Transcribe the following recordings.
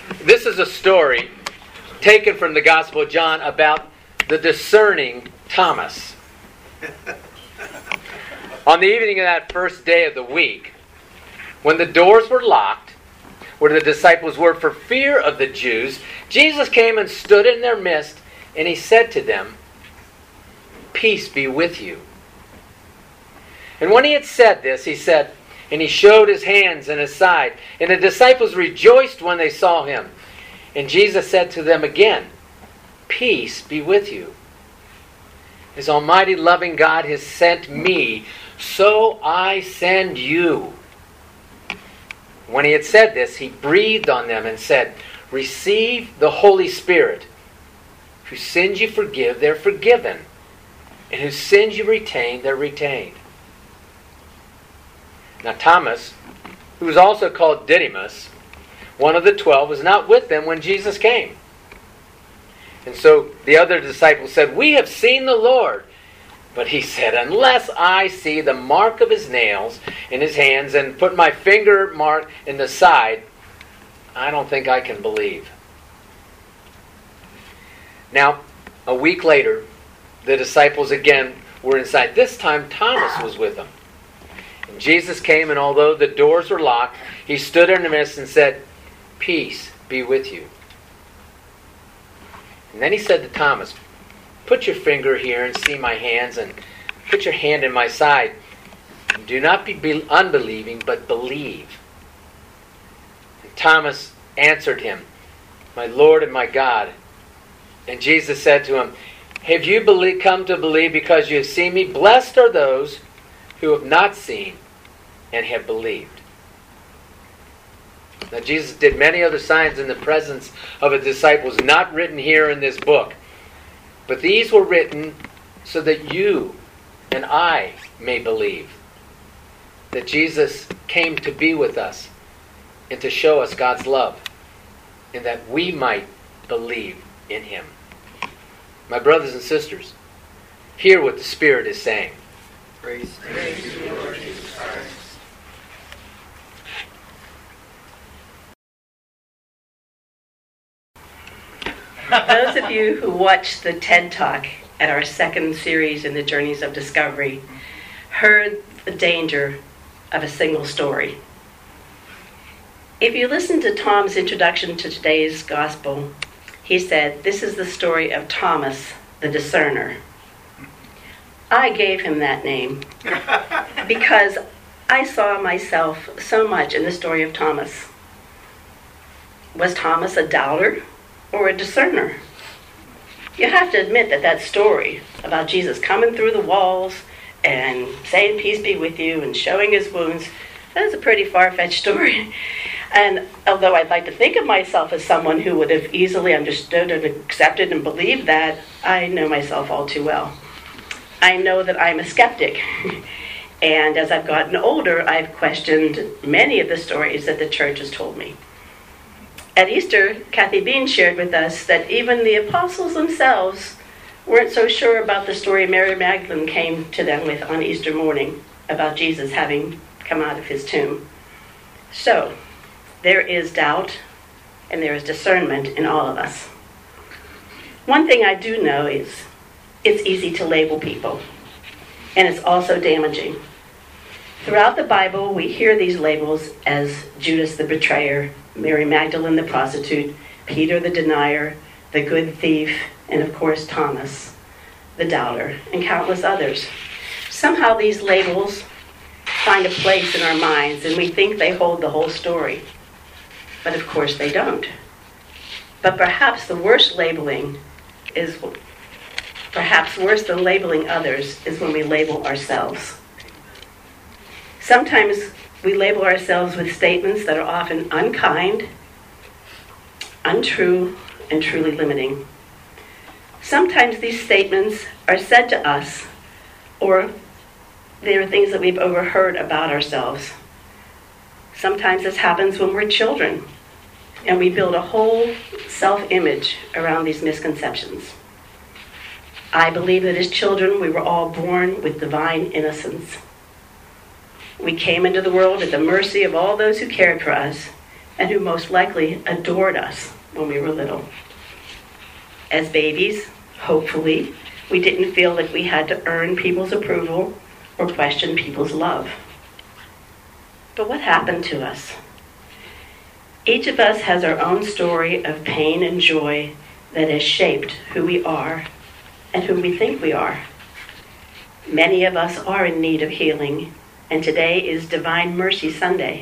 This is a story taken from the Gospel of John about the discerning Thomas. On the evening of that first day of the week, when the doors were locked, where the disciples were for fear of the Jews, Jesus came and stood in their midst, and he said to them, "Peace be with you." And when he had said this, he said, and he showed his hands and his side. And the disciples rejoiced when they saw him. And Jesus said to them again, "Peace be with you. As Almighty loving God has sent me, so I send you." When he had said this, he breathed on them and said, "Receive the Holy Spirit. Whose sins you forgive, they're forgiven. And whose sins you retain, they're retained." Now Thomas, who was also called Didymus, one of the 12, was not with them when Jesus came. And so the other disciples said, "We have seen the Lord." But he said, "Unless I see the mark of his nails in his hands and put my finger mark in the side, I don't think I can believe." Now, a week later, the disciples again were inside. This time Thomas was with them. And Jesus came, and although the doors were locked, he stood in the midst and said, "Peace be with you." And then he said to Thomas, "Put your finger here and see my hands, and put your hand in my side. And do not be unbelieving, but believe." And Thomas answered him, "My Lord and my God." And Jesus said to him, "Have you come to believe because you have seen me? Blessed are those who have not seen and have believed." Now Jesus did many other signs in the presence of his disciples, not written here in this book. But these were written so that you and I may believe that Jesus came to be with us and to show us God's love, and that we might believe in him. My brothers and sisters, hear what the Spirit is saying. Praise to you, Lord Jesus Christ. Those of you who watched the TED Talk at our second series in the Journeys of Discovery heard the danger of a single story. If you listen to Tom's introduction to today's gospel, he said, "This is the story of Thomas, the discerner." I gave him that name because I saw myself so much in the story of Thomas. Was Thomas a doubter or a discerner? You have to admit that story about Jesus coming through the walls and saying "peace be with you" and showing his wounds, that is a pretty far-fetched story. And although I'd like to think of myself as someone who would have easily understood and accepted and believed that, I know myself all too well. I know that I'm a skeptic. And as I've gotten older, I've questioned many of the stories that the church has told me. At Easter, Kathy Bean shared with us that even the apostles themselves weren't so sure about the story Mary Magdalene came to them with on Easter morning about Jesus having come out of his tomb. So, there is doubt and there is discernment in all of us. One thing I do know is it's easy to label people, and it's also damaging. Throughout the Bible, we hear these labels as Judas the betrayer, Mary Magdalene the prostitute, Peter the denier, the good thief, and of course Thomas, the doubter, and countless others. Somehow these labels find a place in our minds, and we think they hold the whole story. But of course they don't. But perhaps the worst labeling is, perhaps worse than labeling others, is when we label ourselves. Sometimes we label ourselves with statements that are often unkind, untrue, and truly limiting. Sometimes these statements are said to us, or they are things that we've overheard about ourselves. Sometimes this happens when we're children, and we build a whole self-image around these misconceptions. I believe that as children, we were all born with divine innocence. We came into the world at the mercy of all those who cared for us, and who most likely adored us when we were little. As babies, hopefully, we didn't feel like we had to earn people's approval or question people's love. But what happened to us? Each of us has our own story of pain and joy that has shaped who we are and who we think we are. Many of us are in need of healing, and today is Divine Mercy Sunday.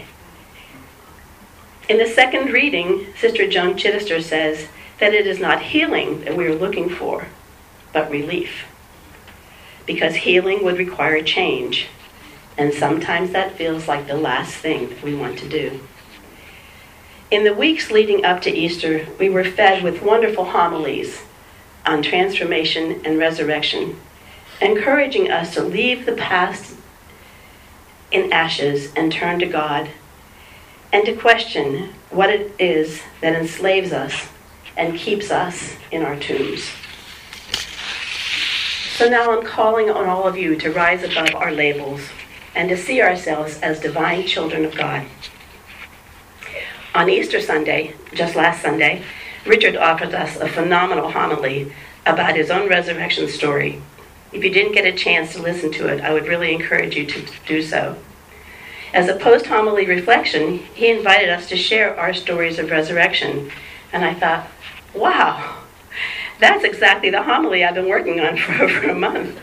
In the second reading, Sister Joan Chittister says that it is not healing that we are looking for, but relief. Because healing would require change, and sometimes that feels like the last thing that we want to do. In the weeks leading up to Easter, we were fed with wonderful homilies on transformation and resurrection, encouraging us to leave the past in ashes and turn to God, and to question what it is that enslaves us and keeps us in our tombs. So now I'm calling on all of you to rise above our labels and to see ourselves as divine children of God. On Easter Sunday, just last Sunday, Richard offered us a phenomenal homily about his own resurrection story. If you didn't get a chance to listen to it, I would really encourage you to do so. As a post-homily reflection, he invited us to share our stories of resurrection. And I thought, wow, that's exactly the homily I've been working on for over a month.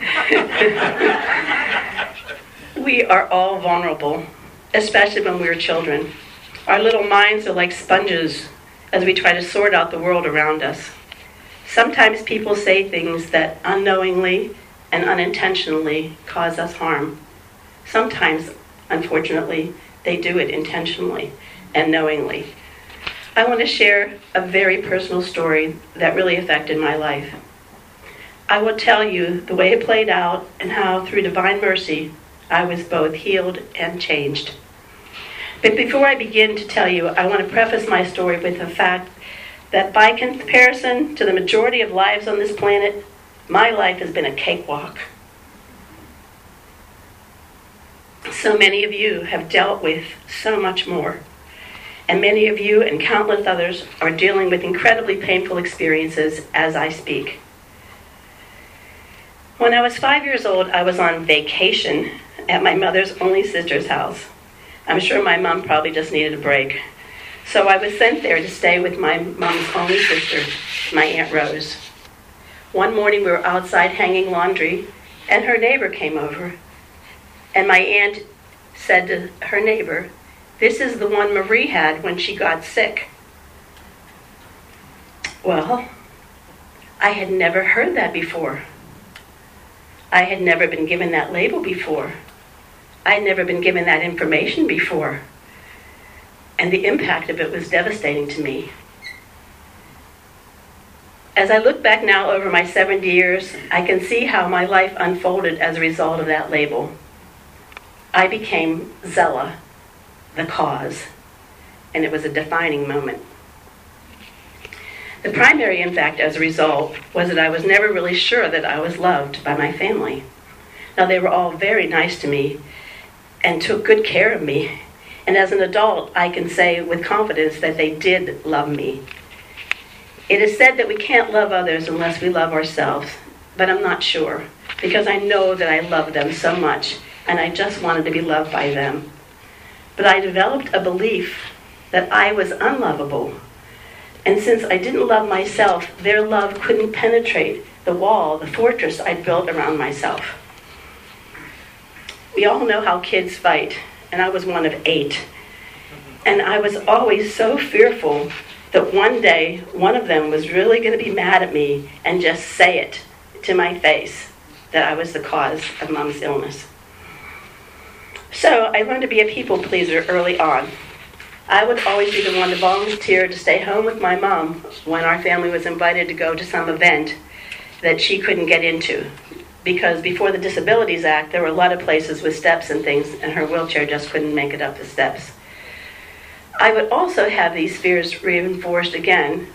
We are all vulnerable, especially when we're children. Our little minds are like sponges as we try to sort out the world around us. Sometimes people say things that unknowingly and unintentionally cause us harm. Sometimes, unfortunately, they do it intentionally and knowingly. I want to share a very personal story that really affected my life. I will tell you the way it played out and how, through divine mercy, I was both healed and changed. But before I begin to tell you, I want to preface my story with the fact that by comparison to the majority of lives on this planet, my life has been a cakewalk. So many of you have dealt with so much more. And many of you and countless others are dealing with incredibly painful experiences as I speak. When I was 5 years old, I was on vacation at my mother's only sister's house. I'm sure my mom probably just needed a break. So I was sent there to stay with my mom's only sister, my Aunt Rose. One morning we were outside hanging laundry, and her neighbor came over. And my aunt said to her neighbor, "This is the one Marie had when she got sick." Well, I had never heard that before. I had never been given that label before. I had never been given that information before. And the impact of it was devastating to me. As I look back now over my 70 years, I can see how my life unfolded as a result of that label. I became Zella, the cause, and it was a defining moment. The primary impact as a result was that I was never really sure that I was loved by my family. Now, they were all very nice to me and took good care of me. And as an adult, I can say with confidence that they did love me. It is said that we can't love others unless we love ourselves, but I'm not sure, because I know that I love them so much, and I just wanted to be loved by them. But I developed a belief that I was unlovable, and since I didn't love myself, their love couldn't penetrate the wall, the fortress I'd built around myself. We all know how kids fight, and I was one of 8. And I was always so fearful that one day one of them was really going to be mad at me and just say it to my face that I was the cause of Mom's illness. So I learned to be a people pleaser early on. I would always be the one to volunteer to stay home with my mom when our family was invited to go to some event that she couldn't get into. Because before the Disabilities Act, there were a lot of places with steps and things, and her wheelchair just couldn't make it up the steps. I would also have these fears reinforced again,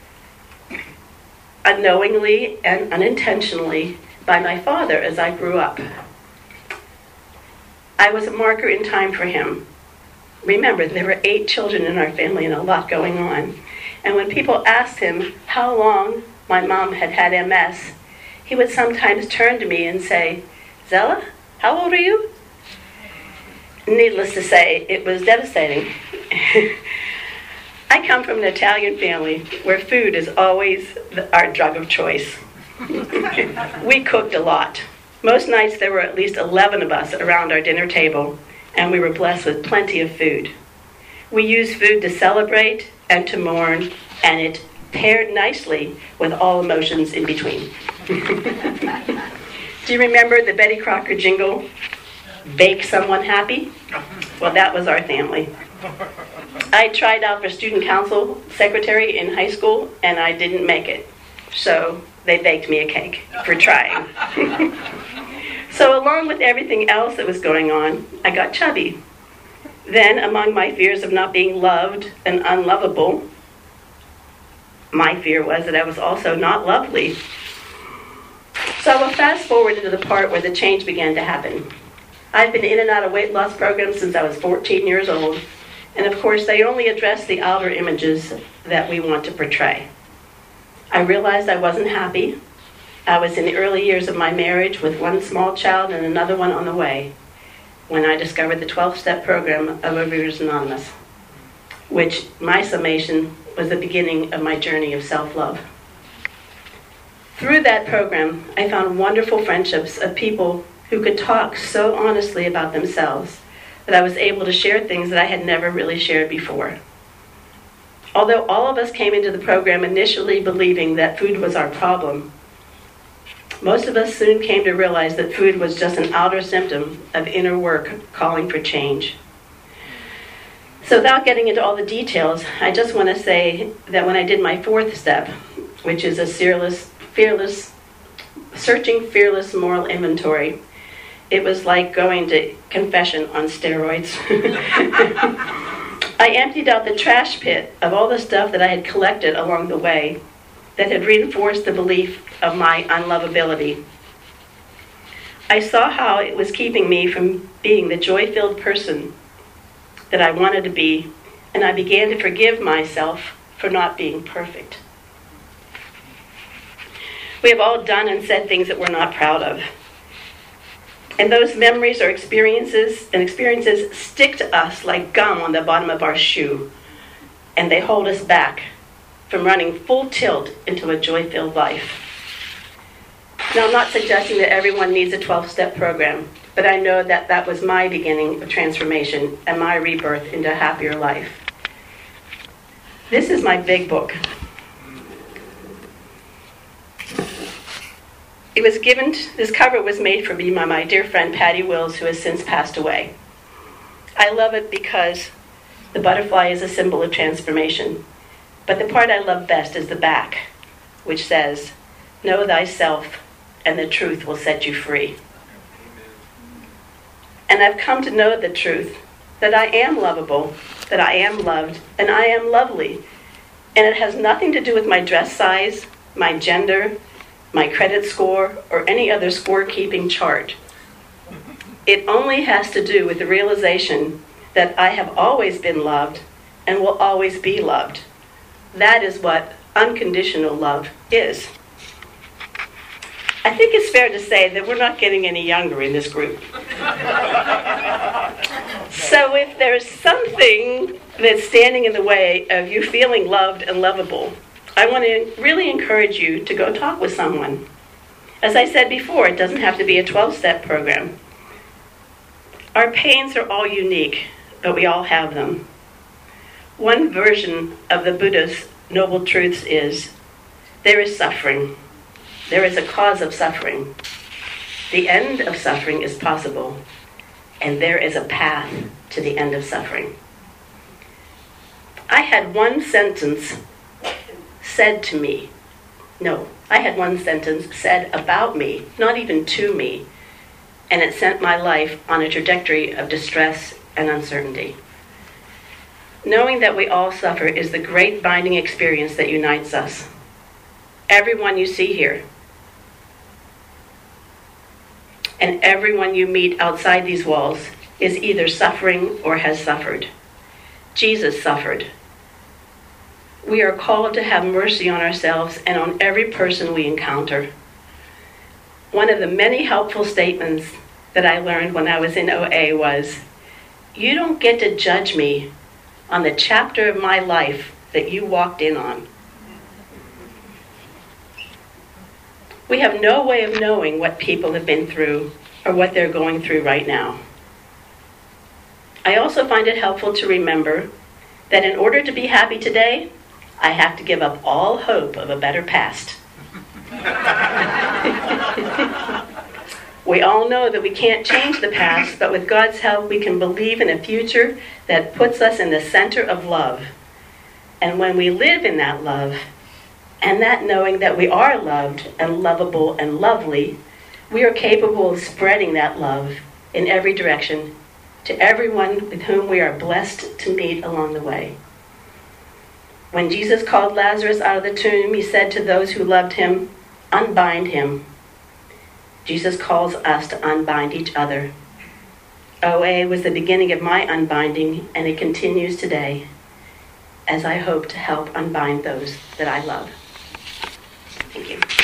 unknowingly and unintentionally, by my father as I grew up. I was a marker in time for him. Remember, there were 8 children in our family and a lot going on. And when people asked him how long my mom had had MS, he would sometimes turn to me and say, "Zella, how old are you?" Needless to say, it was devastating. I come from an Italian family where food is always our drug of choice. We cooked a lot. Most nights there were at least 11 of us around our dinner table, and we were blessed with plenty of food. We used food to celebrate and to mourn, and it paired nicely with all emotions in between. Do you remember the Betty Crocker jingle, "Bake Someone Happy"? Well, that was our family. I tried out for student council secretary in high school, and I didn't make it. So they baked me a cake for trying. So along with everything else that was going on, I got chubby. Then, among my fears of not being loved and unlovable, my fear was that I was also not lovely. So I will fast forward into the part where the change began to happen. I've been in and out of weight loss programs since I was 14 years old, and of course they only address the outer images that we want to portray. I realized I wasn't happy. I was in the early years of my marriage with one small child and another one on the way when I discovered the 12-step program of Overeaters Anonymous, which, my summation, was the beginning of my journey of self-love. Through that program, I found wonderful friendships of people who could talk so honestly about themselves that I was able to share things that I had never really shared before. Although all of us came into the program initially believing that food was our problem, most of us soon came to realize that food was just an outer symptom of inner work calling for change. So without getting into all the details, I just want to say that when I did my 4th step, which is a searching fearless moral inventory, it was like going to confession on steroids. I emptied out the trash pit of all the stuff that I had collected along the way that had reinforced the belief of my unlovability. I saw how it was keeping me from being the joy-filled person that I wanted to be, and I began to forgive myself for not being perfect. We have all done and said things that we're not proud of. And those memories or experiences stick to us like gum on the bottom of our shoe, and they hold us back from running full tilt into a joy-filled life. Now, I'm not suggesting that everyone needs a 12-step program, but I know that that was my beginning of transformation and my rebirth into a happier life. This is my big book. This cover was made for me by my dear friend Patty Wills, who has since passed away. I love it because the butterfly is a symbol of transformation. But the part I love best is the back, which says, "Know thyself, and the truth will set you free." And I've come to know the truth, that I am lovable, that I am loved, and I am lovely. And it has nothing to do with my dress size, my gender, my credit score, or any other scorekeeping chart. It only has to do with the realization that I have always been loved and will always be loved. That is what unconditional love is. I think it's fair to say that we're not getting any younger in this group. So if there's something that's standing in the way of you feeling loved and lovable, I want to really encourage you to go talk with someone. As I said before, it doesn't have to be a 12-step program. Our pains are all unique, but we all have them. One version of the Buddha's Noble Truths is, there is suffering. There is a cause of suffering. The end of suffering is possible, and there is a path to the end of suffering. I had one sentence said about me, not even to me, and it sent my life on a trajectory of distress and uncertainty. Knowing that we all suffer is the great binding experience that unites us. Everyone you see here, and everyone you meet outside these walls, is either suffering or has suffered. Jesus suffered. We are called to have mercy on ourselves and on every person we encounter. One of the many helpful statements that I learned when I was in OA was, "You don't get to judge me on the chapter of my life that you walked in on." We have no way of knowing what people have been through or what they're going through right now. I also find it helpful to remember that in order to be happy today, I have to give up all hope of a better past. We all know that we can't change the past, but with God's help, we can believe in a future that puts us in the center of love. And when we live in that love, and that knowing that we are loved and lovable and lovely, we are capable of spreading that love in every direction to everyone with whom we are blessed to meet along the way. When Jesus called Lazarus out of the tomb, he said to those who loved him, "Unbind him." Jesus calls us to unbind each other. OA was the beginning of my unbinding, and it continues today as I hope to help unbind those that I love. Thank you.